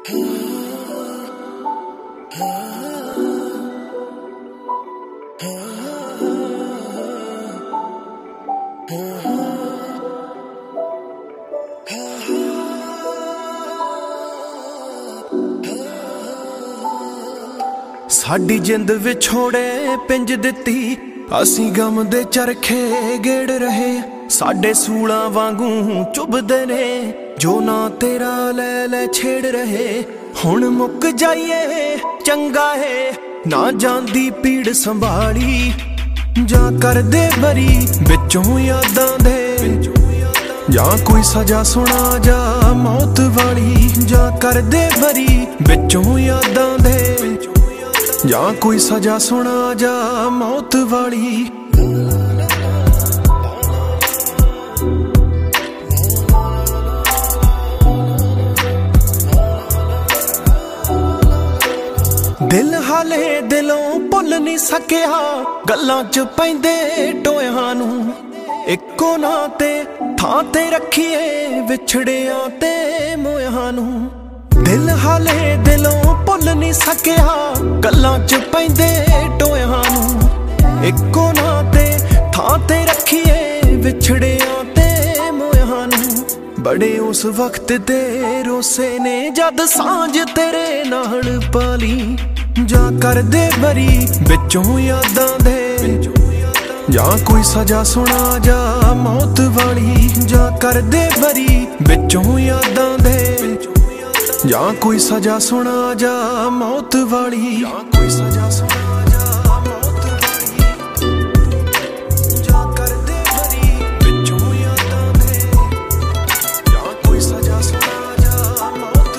साडी जिंद विछोड़े पिंज दिती, असी गम दे चरखे गेड़ रहे। साडे सूला वांगू चुभदे ने, जो ना तेरा ले ले छेड़ रहे। हुण मुक जाइए चंगा है, ना जांदी पीड़ संभाली। जा कर दे बरी बिचों यादां दे, या कोई सजा सुना जा मौत वाली। जा कर दे बरी बिचों यादां दे, या कोई सजा सुना जा मौत वाली। दिल हाले दिलों भुल नहीं सकिया, गल्लां च पैंदे टोयां नू। इक्को ना ते थां ते रखिए विछड़ियां ते मोयां नू। दिल हाले दिलों भुल नहीं सकिया, गल्लां च पैंदे टोयां नू। इक्को ना ते थां ते रखिए विछड़ियां ते मोयां नू। बड़े उस वक्त दे रोसे ने जद सांझ तेरे नाल पाली। जा कर दे बरी बिचों यादां दे, या कोई सजा सुना जा मौत वाली। जा कर दे बरी बिचों यादां दे, या कोई सजा सुना जा मौत वाली। या कोई सजा सुना जा मौत वाली। जा कर दे बरी बिचों यादां दे, या कोई सजा सुना जा मौत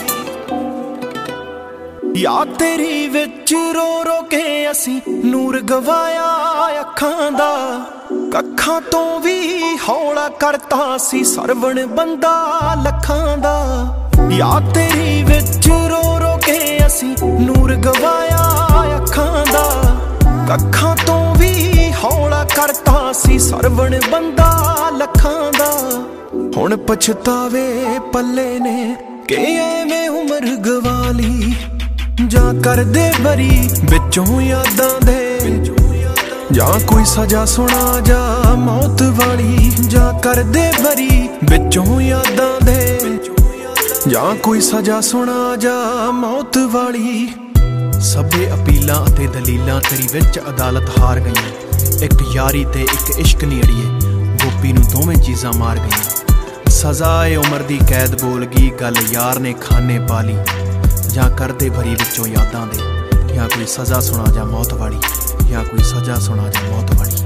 वाली। या तेरी विच रो रो के असी नूर गवाया अखां दा। कखां तो भी हौला करता सी सरवण बंदा लखां दा। या तेरी विच रो रो के असी नूर गवाया अखां दा। कखां तो भी हौला करता सी सरवण बंदा लखां दा। हुण पछतावे पल्ले ने कि एवें उमर गवाली। जा कर दे बरी बिचों यादां दे, या कोई सजा सुना जा मौत वाली। जा कर दे बरी बिचों यादां दे, या कोई सजा सुना जा मौत वाली। सबे अपीलां अते दलीलां तेरी विच अदालत हार गईयां। एक यारी ते एक इश्क नी अड़िए, गोपी नूं दोवें चीज़ां मार गईयां। सजाए उमर दी कैद बोल गई, गल यार ने खाने पाली। या कर दे भरी विचों यादां दे, या कोई सजा सुना जा मौत वाली। या कोई सजा सुना जा मौत वाली।